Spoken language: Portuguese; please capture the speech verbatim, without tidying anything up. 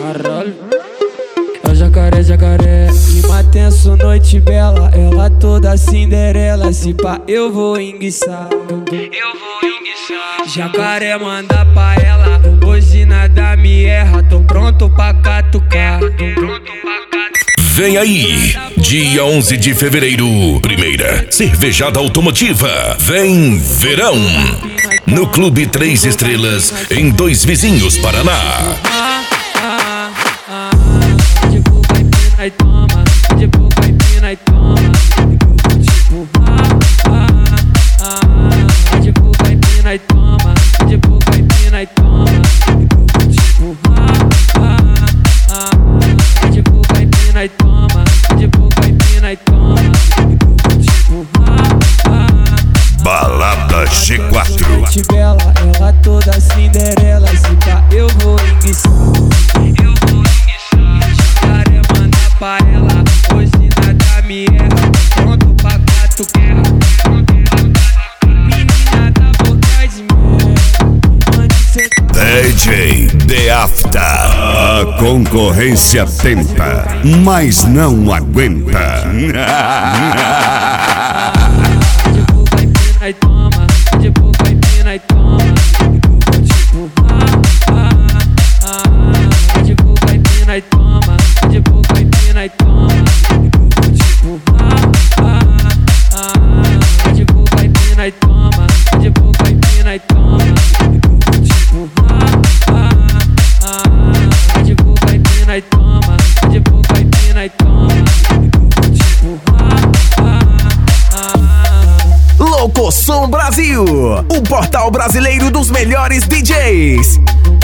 Caralho. É o jacaré, jacaré. Clima tenso, noite bela. Ela toda Cinderela. Se pá, eu vou enguiçar. Eu vou enguiçar. Jacaré manda pra ela. Hoje nada me erra. Tô pronto pra catucar. Tô pronto pra catucar. Vem aí, dia onze de fevereiro, primeira cervejada automotiva. Vem Verão, no Clube Três Estrelas, em Dois Vizinhos, Paraná. De boca empina e toma, de boca empina e toma. Tipo, ah, ah, ah. De boca empina e toma, de boca empina e toma. Tipo, ah, ah, ah. De boca empina e toma, de boca empina e toma. Tipo, ah, ah. Balada G quatro. Noite bela, ela toda Cinderela. Se pá, eu vou enguiçar. Eu vou enguiçar. Jacaré manda pra ela. Hoje nada me erra. Pronto pra catucar. Menina da boca de mel. Onde cê tá? D J The After. A concorrência tenta, mas não aguenta. De boca empina e toma, de boca empina e toma. Tipo, ah, ah, ah. De boca empina e toma, de boca empina e toma. Tipo, ah, ah, ah. De boca empina e toma, de boca empina e toma. Tipo, ah, ah, ah. De boca empina e toma, de boca empina e toma. Tipo, ah, ah, ah. Louco Som Brasil, o portal brasileiro dos melhores D Js.